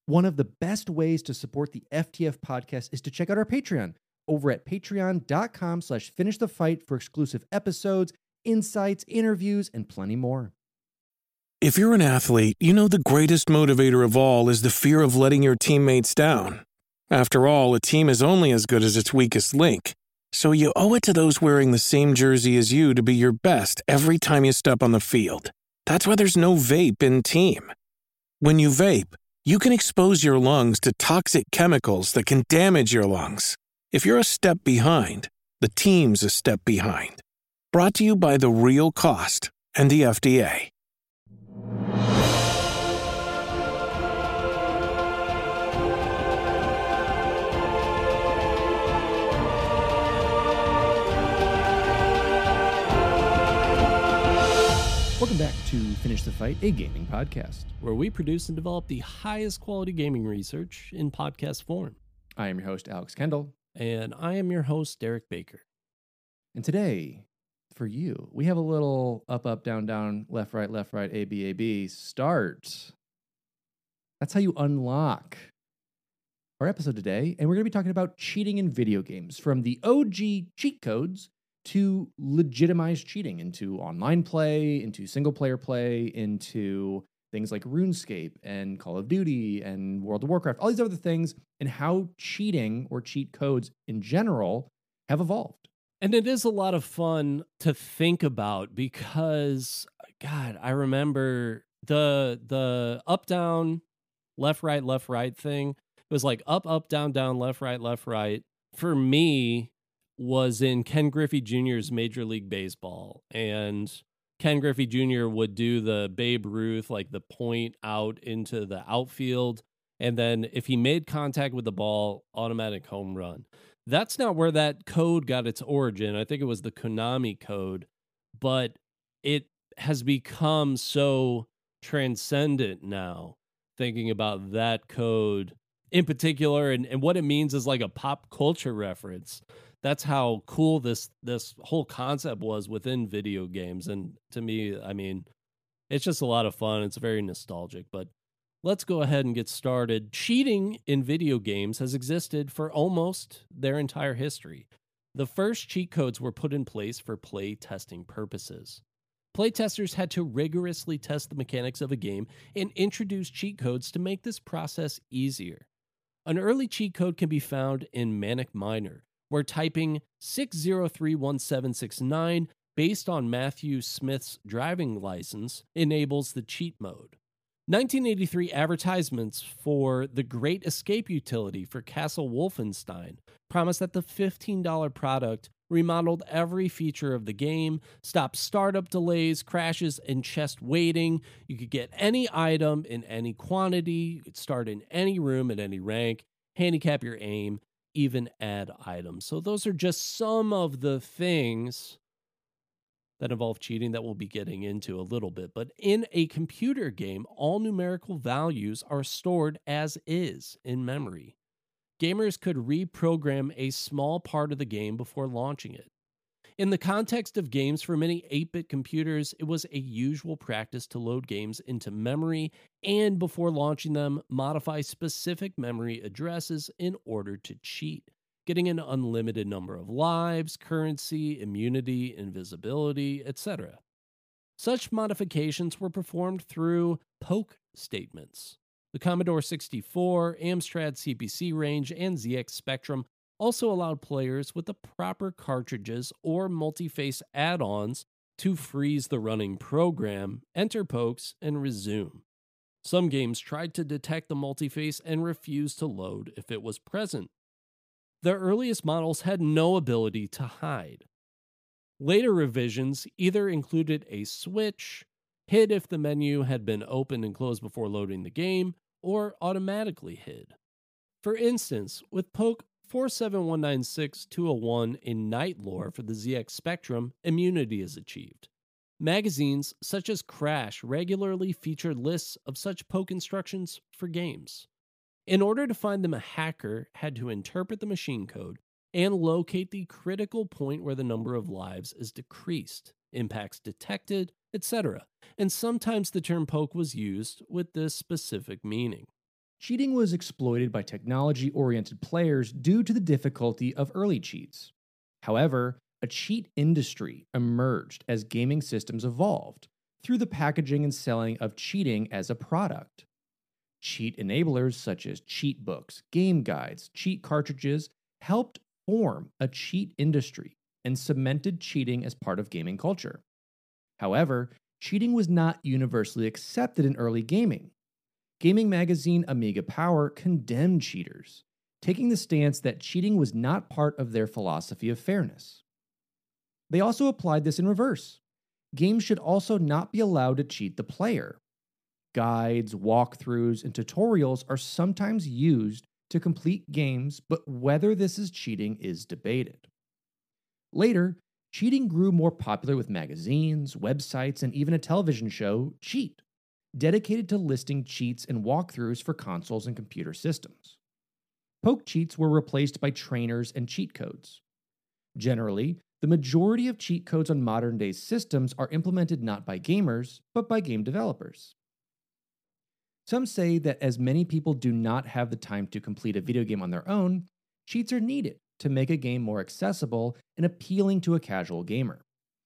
One of the best ways to support the FTF podcast is to check out our Patreon over at patreon.com/finishthefight for exclusive episodes, insights, interviews, and plenty more. If you're an athlete, you know the greatest motivator of all is the fear of letting your teammates down. After all, a team is only as good as its weakest link. So you owe it to those wearing the same jersey as you to be your best every time you step on the field. That's why there's no vape in team. When you vape, you can expose your lungs to toxic chemicals that can damage your lungs. If you're a step behind, the team's a step behind. Brought to you by The Real Cost and the FDA. Welcome back to Finish the Fight, a gaming podcast, where we produce and develop the highest quality gaming research in podcast form. I am your host, Alex Kendall. And I am your host, Derek Baker. And today, for you, we have a little up, down, down, left, right, A, B, start. That's how you unlock our episode today. And we're going to be talking about cheating in video games, from the OG cheat codes to legitimize cheating into online play, into single-player play, into things like RuneScape and Call of Duty and World of Warcraft, all these other things, and how cheating or cheat codes in general have evolved. And it is a lot of fun to think about because, God, I remember the up-down, left-right thing. It was like up, down, left, right. For me, was in Ken Griffey Jr.'s Major League Baseball. And Ken Griffey Jr. would do the Babe Ruth, like the point out into the outfield. And then if he made contact with the ball, automatic home run. That's not where that code got its origin. I think it was the Konami code. But it has become so transcendent now, thinking about that code in particular. And what it means is like a pop culture reference. That's how cool this whole concept was within video games. And to me, I mean, it's just a lot of fun. It's very nostalgic, but let's go ahead and get started. Cheating in video games has existed for almost their entire history. The first cheat codes were put in place for play testing purposes. Playtesters had to rigorously test the mechanics of a game and introduce cheat codes to make this process easier. An early cheat code can be found in Manic Miner, where typing 6031769 based on Matthew Smith's driving license enables the cheat mode. 1983 advertisements for the Great Escape utility for Castle Wolfenstein promised that the $15 product remodeled every feature of the game, stopped startup delays, crashes, and chest waiting. You could get any item in any quantity, you could start in any room at any rank, handicap your aim, even add items. So those are just some of the things that involve cheating that we'll be getting into a little bit. But in a computer game, all numerical values are stored as is in memory. Gamers could reprogram a small part of the game before launching it. In the context of games for many 8-bit computers, it was a usual practice to load games into memory and, before launching them, modify specific memory addresses in order to cheat, getting an unlimited number of lives, currency, immunity, invisibility, etc. Such modifications were performed through poke statements. The Commodore 64, Amstrad CPC range, and ZX Spectrum also allowed players with the proper cartridges or multi-face add-ons to freeze the running program, enter pokes, and resume. Some games tried to detect the multi-face and refused to load if it was present. The earliest models had no ability to hide. Later revisions either included a switch, hid if the menu had been opened and closed before loading the game, or automatically hid. For instance, with Poke 47196-201 in Night Lore for the ZX Spectrum, immunity is achieved. Magazines such as Crash regularly featured lists of such poke instructions for games. In order to find them, a hacker had to interpret the machine code and locate the critical point where the number of lives is decreased, impacts detected, etc. And sometimes the term poke was used with this specific meaning. cheating was exploited by technology-oriented players due to the difficulty of early cheats. However, a cheat industry emerged as gaming systems evolved through the packaging and selling of cheating as a product. Cheat enablers such as cheat books, game guides, cheat cartridges helped form a cheat industry and cemented cheating as part of gaming culture. However, cheating was not universally accepted in early gaming. Gaming magazine Amiga Power condemned cheaters, taking the stance that cheating was not part of their philosophy of fairness. They also applied this in reverse. Games should also not be allowed to cheat the player. Guides, walkthroughs, and tutorials are sometimes used to complete games, but whether this is cheating is debated. Later, cheating grew more popular with magazines, websites, and even a television show, Cheat, dedicated to listing cheats and walkthroughs for consoles and computer systems. Poke cheats were replaced by trainers and cheat codes. Generally, the majority of cheat codes on modern-day systems are implemented not by gamers, but by game developers. Some say that as many people do not have the time to complete a video game on their own, cheats are needed to make a game more accessible and appealing to a casual gamer.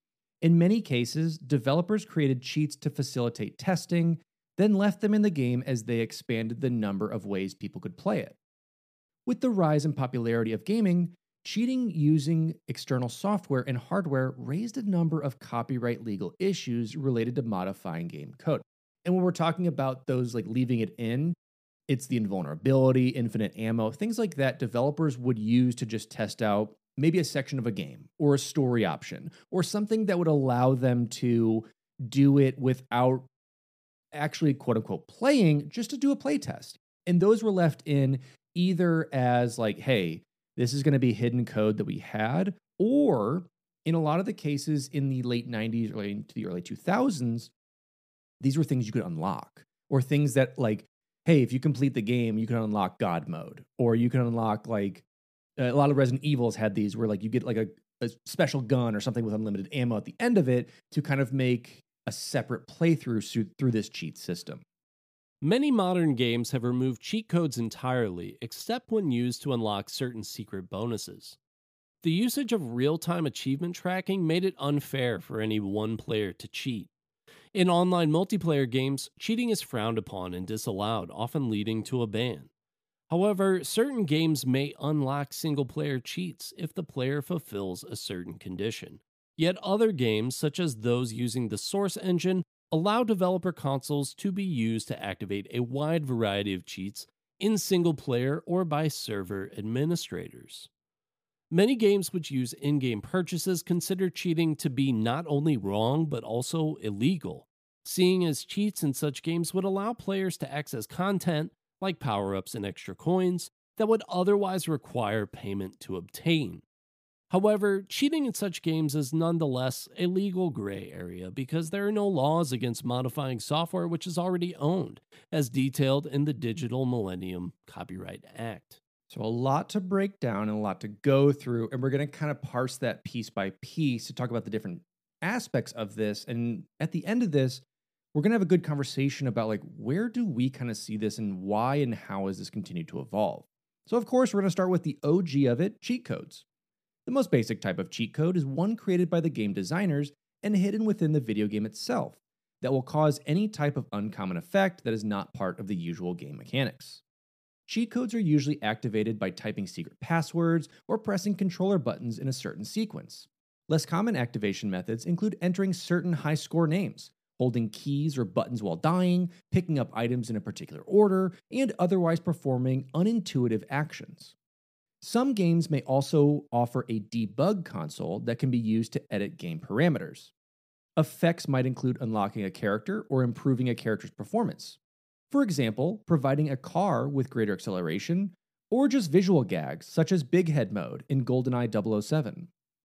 In many cases, developers created cheats to facilitate testing, then left them in the game as they expanded the number of ways people could play it. With the rise in popularity of gaming, cheating using external software and hardware raised a number of copyright legal issues related to modifying game code. And when we're talking about those like leaving it in, it's the invulnerability, infinite ammo, things like that developers would use to just test out maybe a section of a game or a story option or something that would allow them to do it without actually quote unquote playing, just to do a play test. And those were left in either as like, hey, this is going to be hidden code that we had, or in a lot of the cases in the late 90s, early into the early 2000s, these were things you could unlock, or things that like, hey, if you complete the game, you can unlock God mode, or you can unlock like a lot of Resident Evils had these where like you get like a special gun or something with unlimited ammo at the end of it to kind of make a separate playthrough through this cheat system. Many modern games have removed cheat codes entirely, except when used to unlock certain secret bonuses. The usage of real-time achievement tracking made it unfair for any one player to cheat. In online multiplayer games, cheating is frowned upon and disallowed, often leading to a ban. However, certain games may unlock single-player cheats if the player fulfills a certain condition. Yet other games, such as those using the Source engine, allow developer consoles to be used to activate a wide variety of cheats in single-player or by server administrators. Many games which use in-game purchases consider cheating to be not only wrong but also illegal, seeing as cheats in such games would allow players to access content, like power-ups and extra coins, that would otherwise require payment to obtain. However, cheating in such games is nonetheless a legal gray area because there are no laws against modifying software which is already owned, as detailed in the Digital Millennium Copyright Act. So a lot to break down and a lot to go through, and we're going to kind of parse that piece by piece to talk about the different aspects of this. And at the end of this, we're going to have a good conversation about like where do we kind of see this and why and how has this continued to evolve. So of course, we're going to start with the OG of it, cheat codes. The most basic type of cheat code is one created by the game designers and hidden within the video game itself that will cause any type of uncommon effect that is not part of the usual game mechanics. Cheat codes are usually activated by typing secret passwords or pressing controller buttons in a certain sequence. Less common activation methods include entering certain high-score names, holding keys or buttons while dying, picking up items in a particular order, and otherwise performing unintuitive actions. Some games may also offer a debug console that can be used to edit game parameters. Effects might include unlocking a character or improving a character's performance. For example, providing a car with greater acceleration, or just visual gags such as Big Head mode in GoldenEye 007.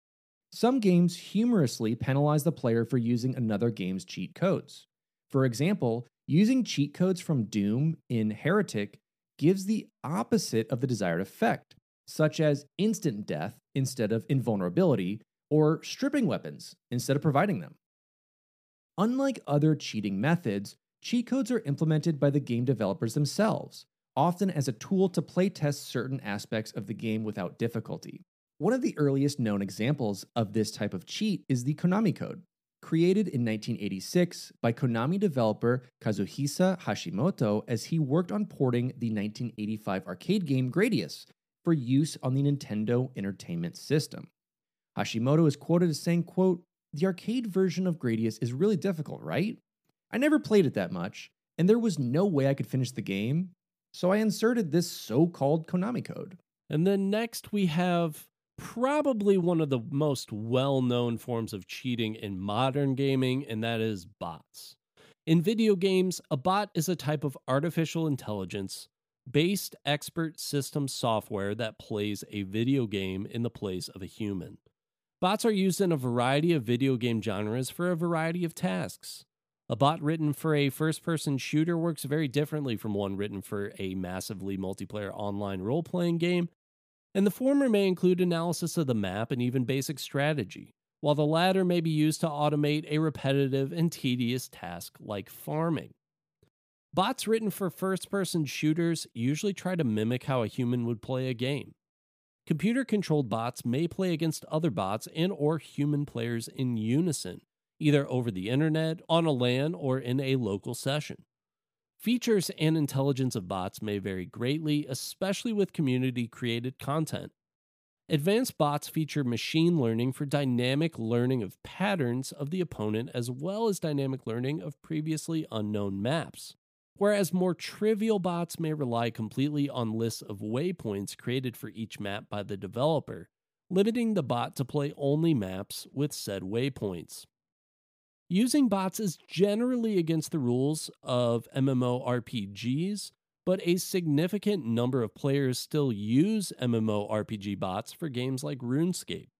Some games humorously penalize the player for using another game's cheat codes. For example, using cheat codes from Doom in Heretic gives the opposite of the desired effect, such as instant death instead of invulnerability, or stripping weapons instead of providing them. Unlike other cheating methods, cheat codes are implemented by the game developers themselves, often as a tool to playtest certain aspects of the game without difficulty. One of the earliest known examples of this type of cheat is the Konami Code, created in 1986 by Konami developer Kazuhisa Hashimoto as he worked on porting the 1985 arcade game Gradius for use on the Nintendo Entertainment System. Hashimoto is quoted as saying, quote, "The arcade version of Gradius is really difficult, right? I never played it that much, and there was no way I could finish the game, so I inserted this so-called Konami Code." And then next we have probably one of the most well-known forms of cheating in modern gaming, and that is bots. In video games, a bot is a type of artificial intelligence-based expert system software that plays a video game in the place of a human. Bots are used in a variety of video game genres for a variety of tasks. A bot written for a first-person shooter works very differently from one written for a massively multiplayer online role-playing game, and the former may include analysis of the map and even basic strategy, while the latter may be used to automate a repetitive and tedious task like farming. Bots written for first-person shooters usually try to mimic how a human would play a game. Computer-controlled bots may play against other bots and or human players in unison, either over the internet, on a LAN, or in a local session. Features and intelligence of bots may vary greatly, especially with community-created content. Advanced bots feature machine learning for dynamic learning of patterns of the opponent as well as dynamic learning of previously unknown maps, whereas more trivial bots may rely completely on lists of waypoints created for each map by the developer, limiting the bot to play only maps with said waypoints. Using bots is generally against the rules of MMORPGs, but a significant number of players still use MMORPG bots for games like RuneScape.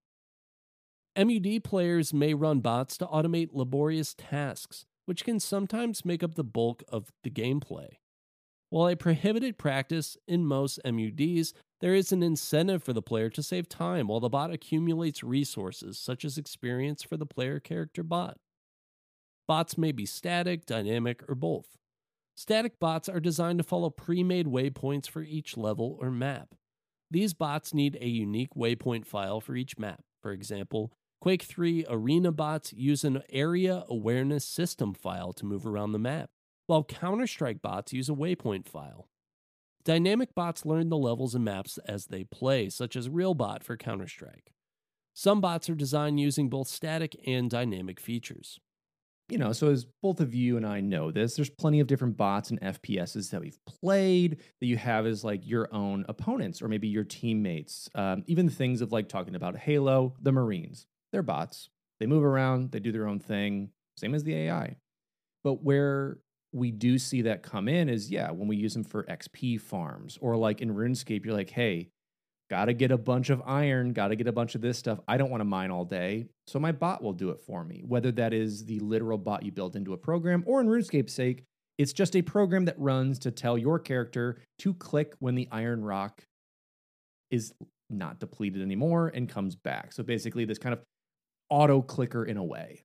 MUD players may run bots to automate laborious tasks, which can sometimes make up the bulk of the gameplay. While a prohibited practice in most MUDs, there is an incentive for the player to save time while the bot accumulates resources such as experience for the player character bot. Bots may be static, dynamic, or both. Static bots are designed to follow pre-made waypoints for each level or map. These bots need a unique waypoint file for each map. For example, Quake 3 Arena bots use an Area Awareness System file to move around the map, while Counter-Strike bots use a waypoint file. Dynamic bots learn the levels and maps as they play, such as RealBot for Counter-Strike. Some bots are designed using both static and dynamic features. So as both of you and I know this, there's plenty of different bots and FPSs that we've played that you have as like your own opponents or maybe your teammates. Even things of like talking about Halo, the Marines, they're bots. They move around, they do their own thing, same as the AI. But where we do see that come in is, when we use them for XP farms or like in RuneScape, you're like, hey, gotta get a bunch of iron, gotta get a bunch of this stuff. I don't want to mine all day, so my bot will do it for me. Whether that is the literal bot you built into a program, or in RuneScape's sake, it's just a program that runs to tell your character to click when the iron rock is not depleted anymore and comes back. So basically this kind of auto clicker in a way.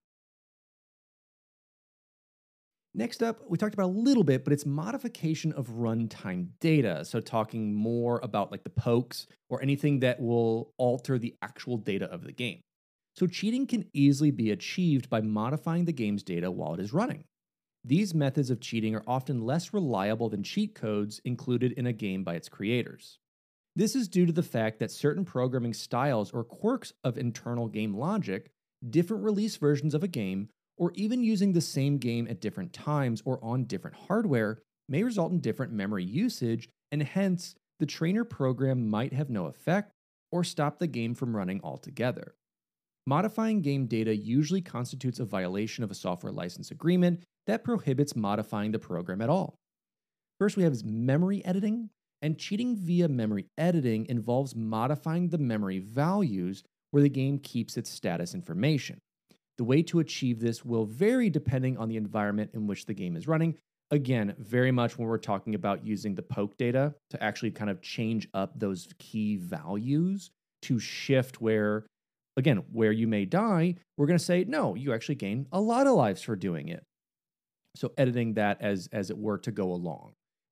Next up, we talked about a little bit, but it's modification of runtime data. So talking more about like the pokes or anything that will alter the actual data of the game. So cheating can easily be achieved by modifying the game's data while it is running. These methods of cheating are often less reliable than cheat codes included in a game by its creators. This is due to the fact that certain programming styles or quirks of internal game logic, different release versions of a game, or even using the same game at different times or on different hardware may result in different memory usage, and hence, the trainer program might have no effect or stop the game from running altogether. Modifying game data usually constitutes a violation of a software license agreement that prohibits modifying the program at all. First, we have memory editing, and cheating via memory editing involves modifying the memory values where the game keeps its status information. The way to achieve this will vary depending on the environment in which the game is running. Again, very much when we're talking about using the poke data to actually kind of change up those key values to shift where you may die, we're going to say, no, you actually gain a lot of lives for doing it. So editing that as it were to go along.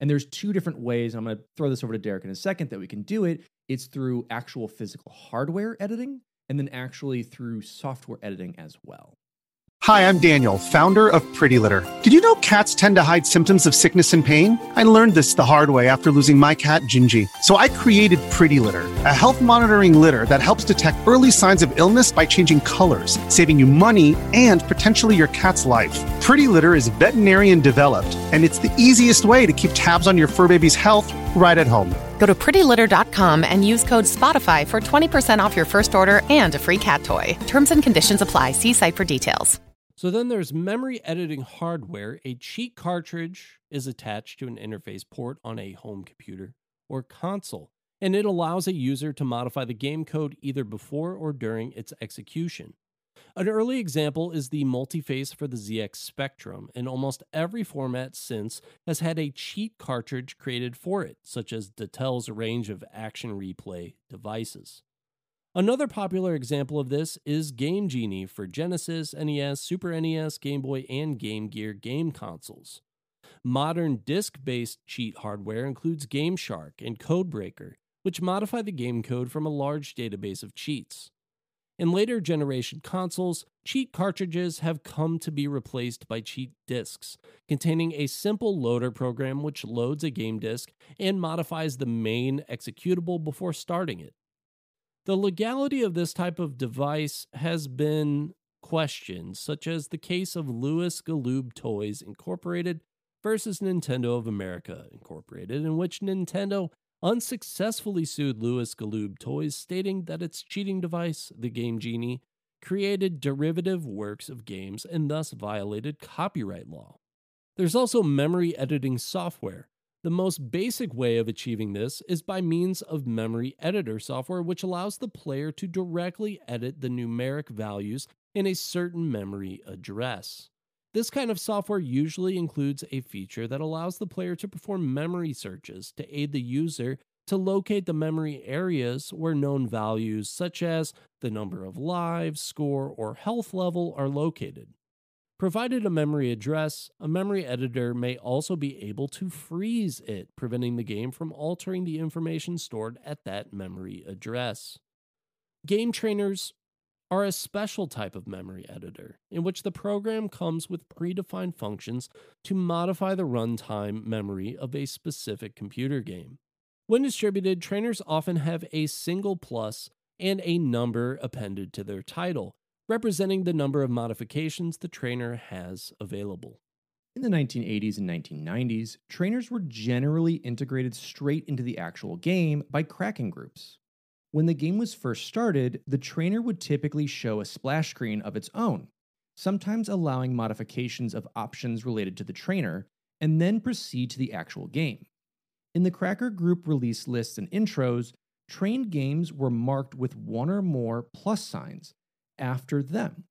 And there's two different ways. I'm going to throw this over to Derek in a second that we can do it. It's through actual physical hardware editing and then actually through software editing as well. Hi, I'm Daniel, founder of Pretty Litter. Did you know cats tend to hide symptoms of sickness and pain? I learned this the hard way after losing my cat, Gingy. So I created Pretty Litter, a health monitoring litter that helps detect early signs of illness by changing colors, saving you money and potentially your cat's life. Pretty Litter is veterinarian developed, and it's the easiest way to keep tabs on your fur baby's health right at home. Go to prettylitter.com and use code SPOTIFY for 20% off your first order and a free cat toy. Terms and conditions apply. See site for details. So then there's memory editing hardware. A cheat cartridge is attached to an interface port on a home computer or console, and it allows a user to modify the game code either before or during its execution. An early example is the multiface for the ZX Spectrum, and almost every format since has had a cheat cartridge created for it, such as Dattel's range of action replay devices. Another popular example of this is Game Genie for Genesis, NES, Super NES, Game Boy, and Game Gear game consoles. Modern disc-based cheat hardware includes Game Shark and Codebreaker, which modify the game code from a large database of cheats. In later generation consoles, cheat cartridges have come to be replaced by cheat discs, containing a simple loader program which loads a game disc and modifies the main executable before starting it. The legality of this type of device has been questioned, such as the case of Louis Galoob Toys Incorporated versus Nintendo of America Incorporated, in which Nintendo unsuccessfully sued Louis Galoob Toys, stating that its cheating device, the Game Genie, created derivative works of games and thus violated copyright law. There's also memory editing software. The most basic way of achieving this is by means of memory editor software, which allows the player to directly edit the numeric values in a certain memory address. This kind of software usually includes a feature that allows the player to perform memory searches to aid the user to locate the memory areas where known values such as the number of lives, score, or health level are located. Provided a memory address, a memory editor may also be able to freeze it, preventing the game from altering the information stored at that memory address. Game trainers are a special type of memory editor, in which the program comes with predefined functions to modify the runtime memory of a specific computer game. When distributed, trainers often have a single plus and a number appended to their title, representing the number of modifications the trainer has available. In the 1980s and 1990s, trainers were generally integrated straight into the actual game by cracking groups. When the game was first started, the trainer would typically show a splash screen of its own, sometimes allowing modifications of options related to the trainer, and then proceed to the actual game. In the cracker group release lists and intros, trained games were marked with one or more plus signs after them.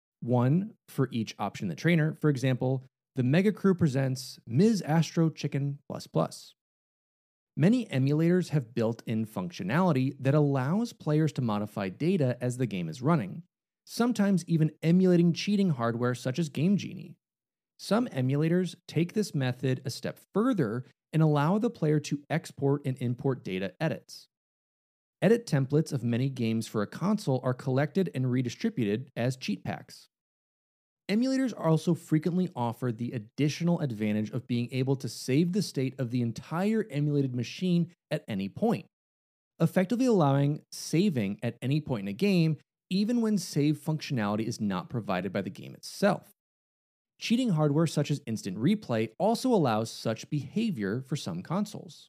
One for each option in the trainer. For example, the Mega Crew presents Ms. Astro Chicken ++. Many emulators have built-in functionality that allows players to modify data as the game is running, sometimes even emulating cheating hardware such as Game Genie. Some emulators take this method a step further and allow the player to export and import data edits. Edit templates of many games for a console are collected and redistributed as cheat packs. Emulators also frequently offer the additional advantage of being able to save the state of the entire emulated machine at any point, effectively allowing saving at any point in a game, even when save functionality is not provided by the game itself. Cheating hardware such as Instant Replay also allows such behavior for some consoles.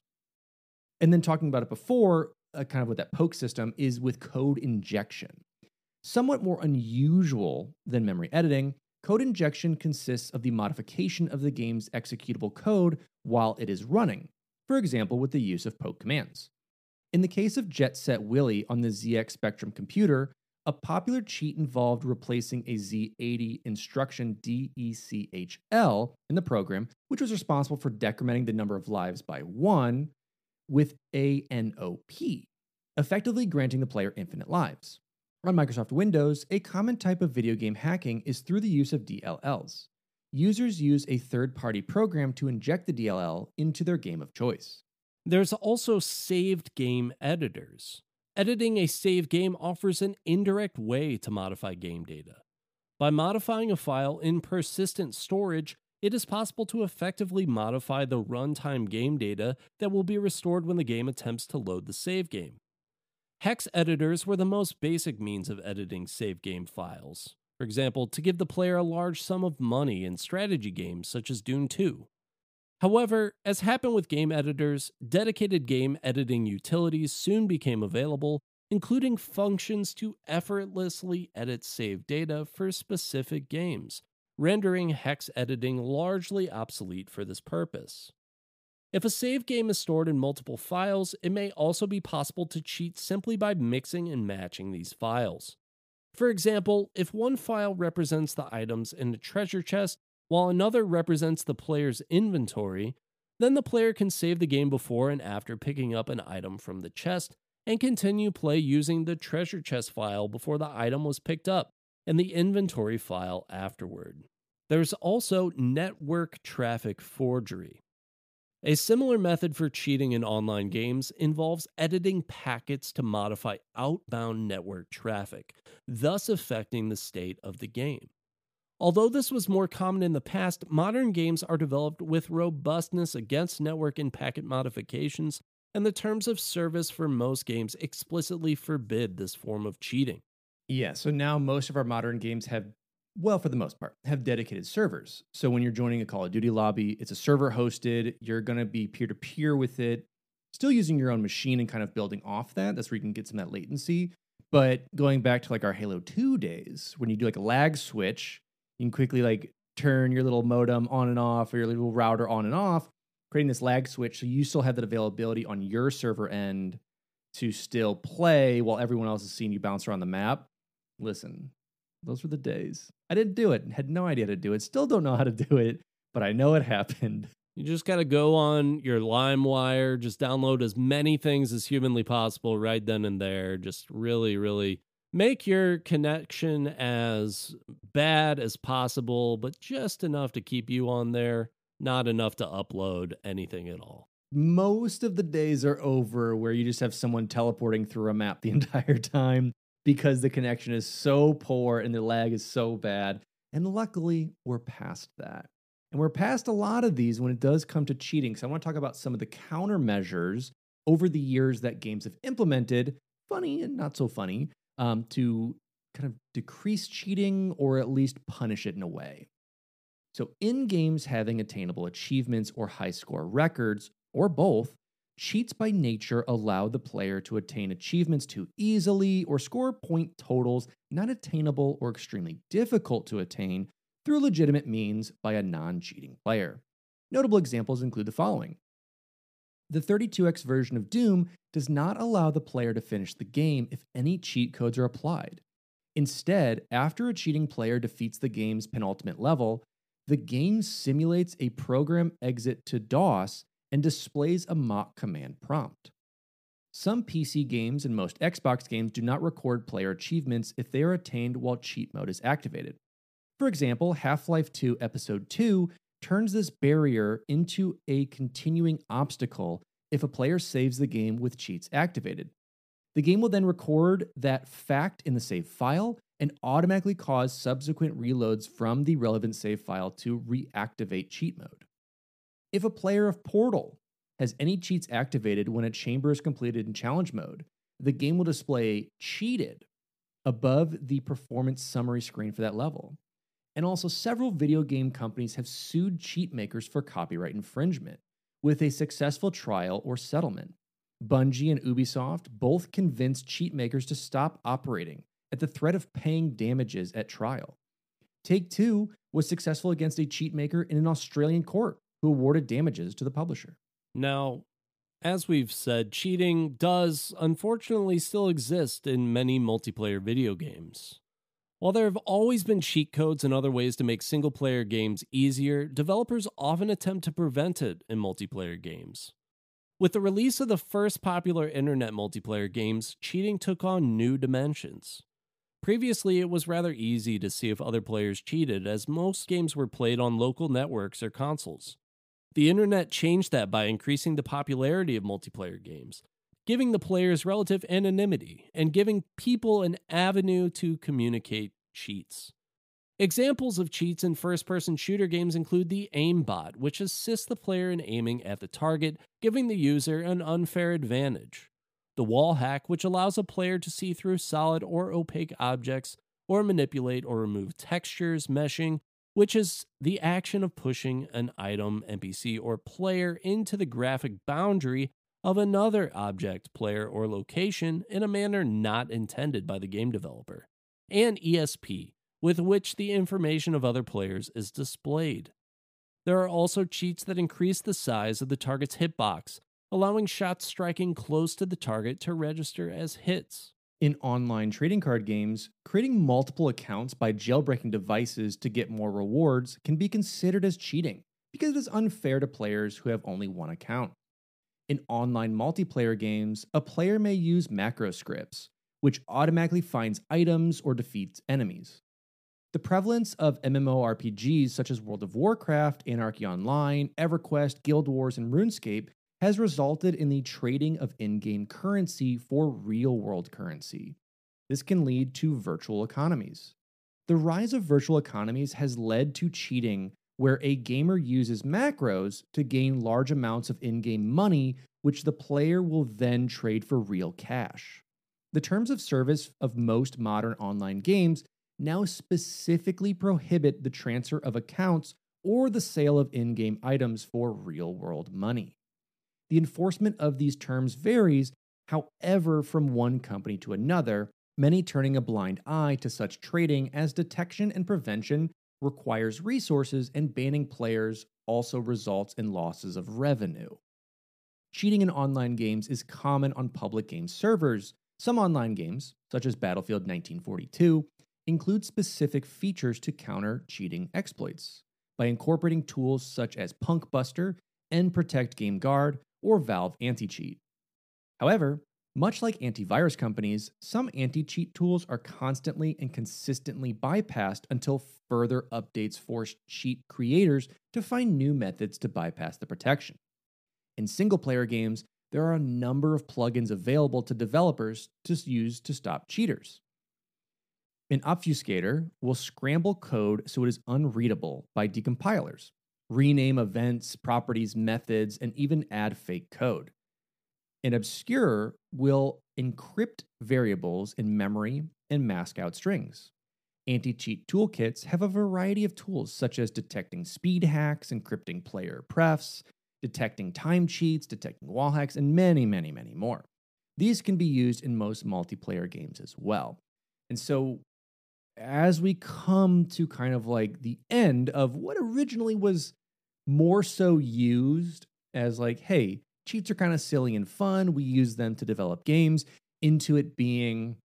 And then talking about it before, kind of with that poke system, is with code injection. Somewhat more unusual than memory editing, code injection consists of the modification of the game's executable code while it is running, for example with the use of poke commands. In the case of Jet Set Willy on the ZX Spectrum computer, a popular cheat involved replacing a Z80 instruction DECHL in the program, which was responsible for decrementing the number of lives by 1, with ANOP, effectively granting the player infinite lives. On Microsoft Windows, a common type of video game hacking is through the use of DLLs. users use a third-party program to inject the DLL into their game of choice. There's also saved game editors. Editing a saved game offers an indirect way to modify game data. By modifying a file in persistent storage, it is possible to effectively modify the runtime game data that will be restored when the game attempts to load the save game. Hex editors were the most basic means of editing save game files. For example, to give the player a large sum of money in strategy games such as Dune 2. However, as happened with game editors, dedicated game editing utilities soon became available, including functions to effortlessly edit save data for specific games, rendering hex editing largely obsolete for this purpose. If a save game is stored in multiple files, it may also be possible to cheat simply by mixing and matching these files. For example, if one file represents the items in the treasure chest, while another represents the player's inventory, then the player can save the game before and after picking up an item from the chest and continue play using the treasure chest file before the item was picked up and the inventory file afterward. There's also network traffic forgery. A similar method for cheating in online games involves editing packets to modify outbound network traffic, thus affecting the state of the game. Although this was more common in the past, modern games are developed with robustness against network and packet modifications, and the terms of service for most games explicitly forbid this form of cheating. Yeah, so now most of our modern games have, well, for the most part, have dedicated servers. So when you're joining a Call of Duty lobby, it's a server hosted, you're going to be peer-to-peer with it, still using your own machine and kind of building off that. That's where you can get some of that latency. But going back to like our Halo 2 days, when you do like a lag switch, you can quickly like turn your little modem on and off or your little router on and off, creating this lag switch so you still have that availability on your server end to still play while everyone else is seeing you bounce around the map. Listen, those were the days. I didn't do it, had no idea how to do it, still don't know how to do it, but I know it happened. You just got to go on your LimeWire, just download as many things as humanly possible right then and there. Just really make your connection as bad as possible, but just enough to keep you on there, not enough to upload anything at all. Most of the days are over where you just have someone teleporting through a map the entire time because the connection is so poor and the lag is so bad. And luckily, we're past that. And we're past a lot of these when it does come to cheating. So I want to talk about some of the countermeasures over the years that games have implemented, funny and not so funny, to kind of decrease cheating or at least punish it in a way. So in games having attainable achievements or high score records, or both, cheats by nature allow the player to attain achievements too easily or score point totals not attainable or extremely difficult to attain through legitimate means by a non-cheating player. Notable examples include the following. The 32X version of Doom does not allow the player to finish the game if any cheat codes are applied. Instead, after a cheating player defeats the game's penultimate level, the game simulates a program exit to DOS and displays a mock command prompt. Some PC games and most Xbox games do not record player achievements if they are attained while cheat mode is activated. For example, Half-Life 2 Episode 2 turns this barrier into a continuing obstacle if a player saves the game with cheats activated. The game will then record that fact in the save file and automatically cause subsequent reloads from the relevant save file to reactivate cheat mode. If a player of Portal has any cheats activated when a chamber is completed in challenge mode, the game will display cheated above the performance summary screen for that level. And also, several video game companies have sued cheat makers for copyright infringement, with a successful trial or settlement. Bungie and Ubisoft both convinced cheat makers to stop operating at the threat of paying damages at trial. Take-Two was successful against a cheat maker in an Australian court who awarded damages to the publisher. Now, as we've said, cheating does unfortunately still exist in many multiplayer video games. While there have always been cheat codes and other ways to make single-player games easier, developers often attempt to prevent it in multiplayer games. With the release of the first popular internet multiplayer games, cheating took on new dimensions. Previously, it was rather easy to see if other players cheated, as most games were played on local networks or consoles. The internet changed that by increasing the popularity of multiplayer games, giving the players relative anonymity, and giving people an avenue to communicate cheats. Examples of cheats in first-person shooter games include the aimbot, which assists the player in aiming at the target, giving the user an unfair advantage. The wall hack, which allows a player to see through solid or opaque objects, or manipulate or remove textures, meshing, which is the action of pushing an item, NPC, or player into the graphic boundary of another object, player, or location in a manner not intended by the game developer. And ESP, with which the information of other players is displayed. There are also cheats that increase the size of the target's hitbox, allowing shots striking close to the target to register as hits. In online trading card games, creating multiple accounts by jailbreaking devices to get more rewards can be considered as cheating because it is unfair to players who have only one account. In online multiplayer games, a player may use macro scripts, which automatically finds items or defeats enemies. The prevalence of MMORPGs such as World of Warcraft, Anarchy Online, EverQuest, Guild Wars, and RuneScape has resulted in the trading of in-game currency for real-world currency. This can lead to virtual economies. The rise of virtual economies has led to cheating where a gamer uses macros to gain large amounts of in-game money, which the player will then trade for real cash. The terms of service of most modern online games now specifically prohibit the transfer of accounts or the sale of in-game items for real-world money. The enforcement of these terms varies, however, from one company to another, many turning a blind eye to such trading as detection and prevention requires resources, and banning players also results in losses of revenue. Cheating in online games is common on public game servers. Some online games, such as Battlefield 1942, include specific features to counter cheating exploits by incorporating tools such as Punkbuster and Protect Game Guard or Valve Anti-Cheat. However, much like antivirus companies, some anti-cheat tools are constantly and consistently bypassed until further updates force cheat creators to find new methods to bypass the protection. In single-player games, there are a number of plugins available to developers to use to stop cheaters. An obfuscator will scramble code so it is unreadable by decompilers, rename events, properties, methods, and even add fake code. An obscurer will encrypt variables in memory and mask out strings. Anti-cheat toolkits have a variety of tools such as detecting speed hacks, encrypting player prefs, detecting time cheats, detecting wall hacks, and many, many, many more. These can be used in most multiplayer games as well. And so, as we come to kind of like the end of what originally was more so used as like, hey, cheats are kind of silly and fun, we use them to develop games, into it being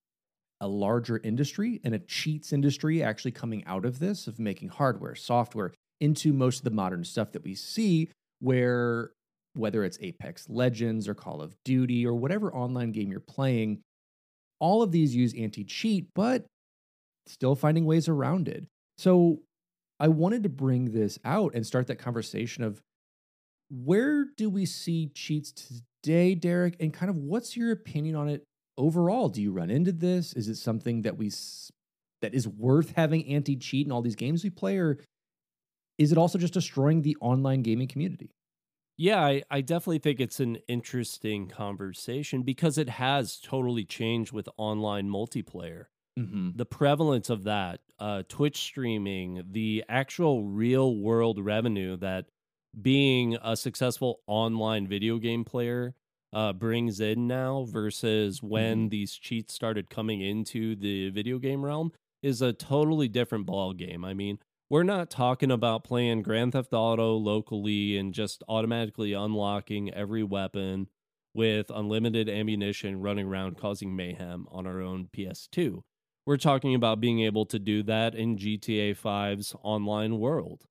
a larger industry and a cheats industry actually coming out of this, of making hardware, software, into most of the modern stuff that we see, where whether it's Apex Legends or Call of Duty or whatever online game you're playing, all of these use anti-cheat, but still finding ways around it. So I wanted to bring this out and start that conversation of where do we see cheats today, Derek, and kind of what's your opinion on it overall? Do you run into this? Is it something that that is worth having anti-cheat in all these games we play, or is it also just destroying the online gaming community? Yeah, I definitely think it's an interesting conversation because it has totally changed with online multiplayer. Mm-hmm. The prevalence of that, Twitch streaming, the actual real world revenue that being a successful online video game player brings in now versus when these cheats started coming into the video game realm is a totally different ball game. I mean, we're not talking about playing Grand Theft Auto locally and just automatically unlocking every weapon with unlimited ammunition running around causing mayhem on our own PS2. We're talking about being able to do that in GTA 5's online world.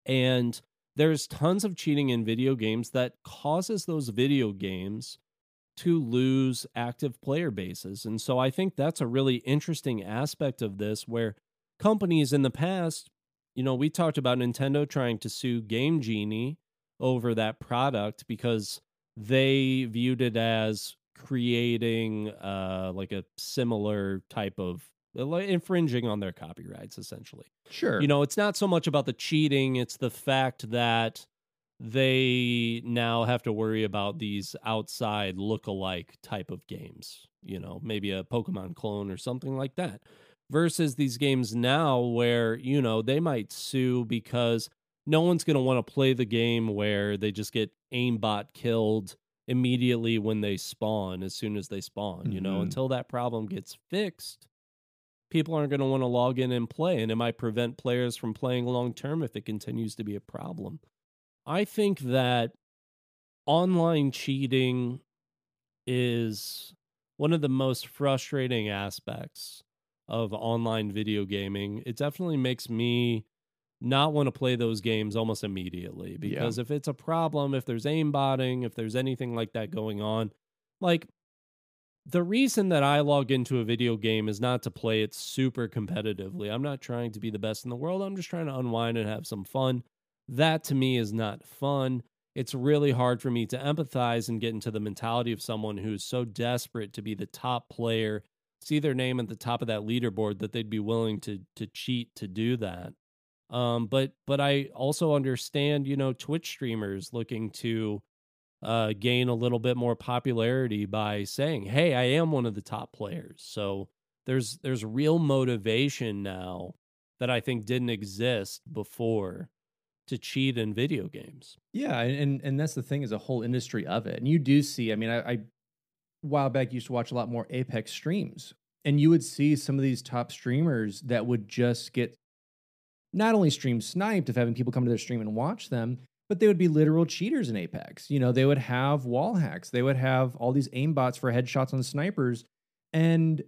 And there's tons of cheating in video games that causes those video games to lose active player bases. And so I think that's a really interesting aspect of this, where companies in the past, we talked about Nintendo trying to sue Game Genie over that product because they viewed it as creating like a similar type of infringing on their copyrights, essentially. Sure. It's not so much about the cheating, it's the fact that they now have to worry about these outside look-alike type of games, maybe a Pokemon clone or something like that, versus these games now where, they might sue because no one's going to want to play the game where they just get aimbot killed immediately when they spawn, as soon as they spawn, until that problem gets fixed. People aren't going to want to log in and play, and it might prevent players from playing long-term if it continues to be a problem. I think that online cheating is one of the most frustrating aspects of online video gaming. It definitely makes me not want to play those games almost immediately, because if it's a problem, if there's aimbotting, if there's anything like that going on, like the reason that I log into a video game is not to play it super competitively. I'm not trying to be the best in the world. I'm just trying to unwind and have some fun. That to me is not fun. It's really hard for me to empathize and get into the mentality of someone who's so desperate to be the top player, see their name at the top of that leaderboard, that they'd be willing to cheat to do that. But I also understand, Twitch streamers looking to gain a little bit more popularity by saying, hey, I am one of the top players. So there's real motivation now that I think didn't exist before to cheat in video games. Yeah, and that's the thing, is a whole industry of it. And you do see, I a while back used to watch a lot more Apex streams, and you would see some of these top streamers that would just get not only stream sniped of having people come to their stream and watch them, but they would be literal cheaters in Apex. They would have wall hacks. They would have all these aimbots for headshots on snipers. And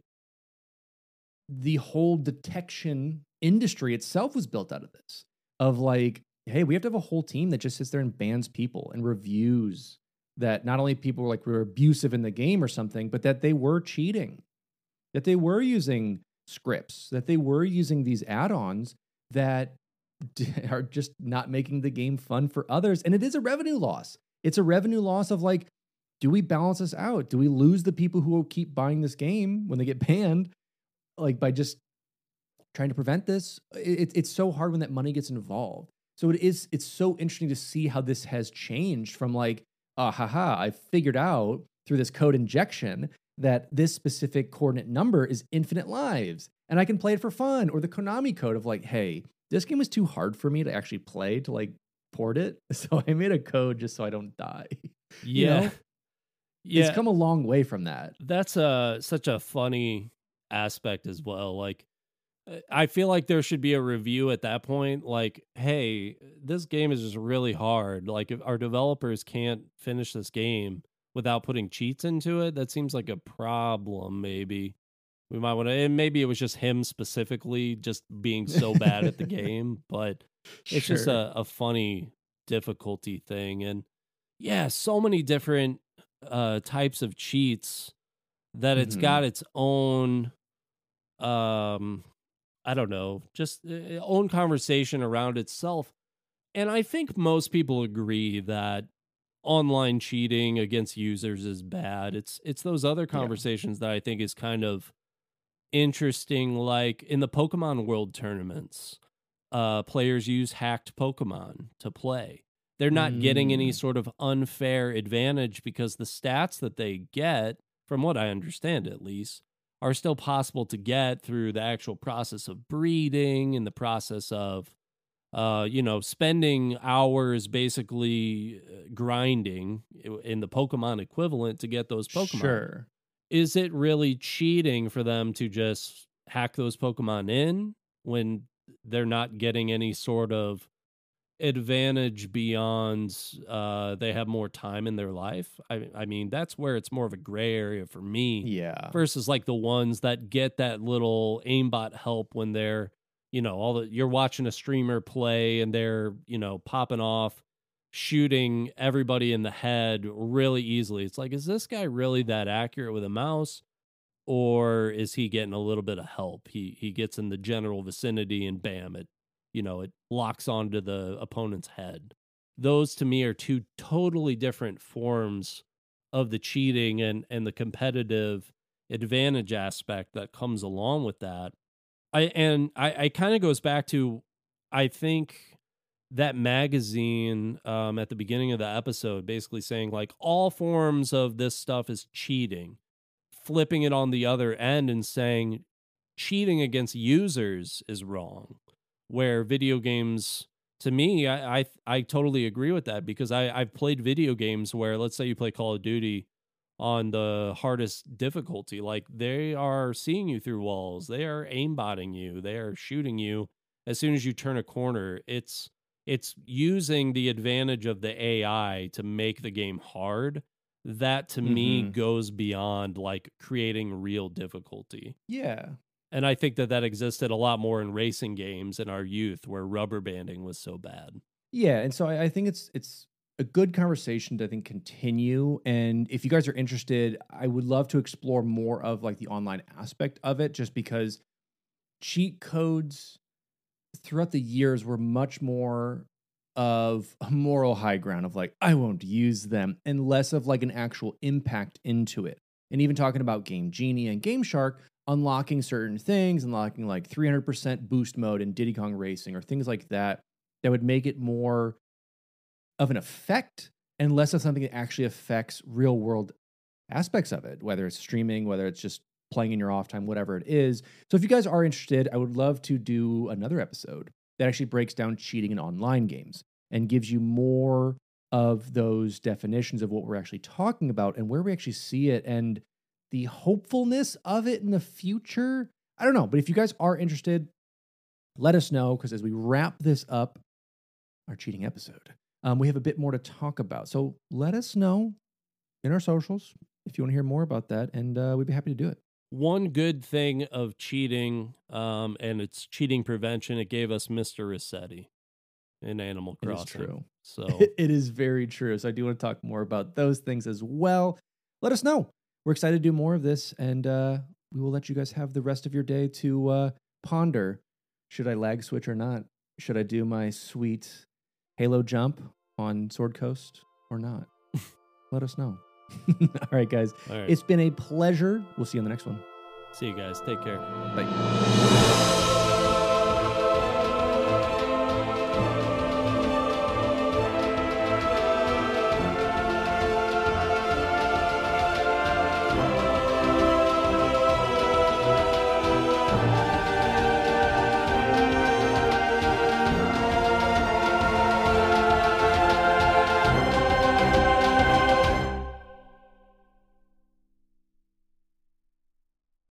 the whole detection industry itself was built out of this, of like, hey, we have to have a whole team that just sits there and bans people and reviews that not only people were abusive in the game or something, but that they were cheating, that they were using scripts, that they were using these add-ons that are just not making the game fun for others. And it is a revenue loss. It's a revenue loss of like, do we balance this out? Do we lose the people who will keep buying this game when they get banned, like by just trying to prevent this? It's so hard when that money gets involved. So it's so interesting to see how this has changed from like, I figured out through this code injection that this specific coordinate number is infinite lives and I can play it for fun. Or the Konami code of like, hey, this game was too hard for me to actually play, to like port it. So I made a code just so I don't die. Yeah. It's come a long way from that. That's such a funny aspect as well. Like, I feel like there should be a review at that point. Like, hey, this game is just really hard. Like, if our developers can't finish this game without putting cheats into it, that seems like a problem. Maybe we might want to, and maybe it was just him specifically just being so bad at the game, but it's just a funny difficulty thing. And yeah, so many different types of cheats that it's got its own, I don't know, just own conversation around itself. And I think most people agree that online cheating against users is bad. It's those other conversations that I think is kind of interesting, like in the Pokemon World tournaments, players use hacked Pokemon to play. They're not getting any sort of unfair advantage because the stats that they get, from what I understand at least, are still possible to get through the actual process of breeding and the process of, spending hours basically grinding in the Pokemon equivalent to get those Pokemon. Sure. Is it really cheating for them to just hack those Pokemon in when they're not getting any sort of advantage beyond they have more time in their life? I mean, that's where it's more of a gray area for me. Yeah. Versus like the ones that get that little aimbot help when they're, you're watching a streamer play and they're, popping off shooting everybody in the head really easily. It's like, is this guy really that accurate with a mouse? Or is he getting a little bit of help? He gets in the general vicinity and bam, it locks onto the opponent's head. Those to me are two totally different forms of the cheating and the competitive advantage aspect that comes along with that. I kind of goes back to, I think that magazine at the beginning of the episode basically saying like all forms of this stuff is cheating, flipping it on the other end and saying cheating against users is wrong, where video games, to me, I totally agree with that, because I've played video games where, let's say you play Call of Duty on the hardest difficulty, like they are seeing you through walls, they are aimbotting you, they are shooting you as soon as you turn a corner. It's using the advantage of the AI to make the game hard. That to me goes beyond like creating real difficulty. Yeah. And I think that existed a lot more in racing games in our youth, where rubber banding was so bad. Yeah, and so I think it's a good conversation to, I think, continue. And if you guys are interested, I would love to explore more of like the online aspect of it, just because cheat codes throughout the years were much more of a moral high ground of like, I won't use them, and less of like an actual impact into it. And even talking about Game Genie and Game Shark, unlocking certain things, unlocking like 300% boost mode in Diddy Kong Racing or things like that, that would make it more of an effect and less of something that actually affects real world aspects of it, whether it's streaming, whether it's just playing in your off time, whatever it is. So if you guys are interested, I would love to do another episode that actually breaks down cheating in online games and gives you more of those definitions of what we're actually talking about and where we actually see it and the hopefulness of it in the future. I don't know, but if you guys are interested, let us know, because as we wrap this up, our cheating episode, we have a bit more to talk about. So let us know in our socials if you want to hear more about that, and we'd be happy to do it. One good thing of cheating, and it's cheating prevention, it gave us Mr. Rossetti in Animal Crossing. It is true. So it is very true. So I do want to talk more about those things as well. Let us know. We're excited to do more of this, and we will let you guys have the rest of your day to ponder. Should I lag switch or not? Should I do my sweet Halo jump on Sword Coast or not? Let us know. All right, guys. All right. It's been a pleasure. We'll see you on the next one. See you guys. Take care. Bye.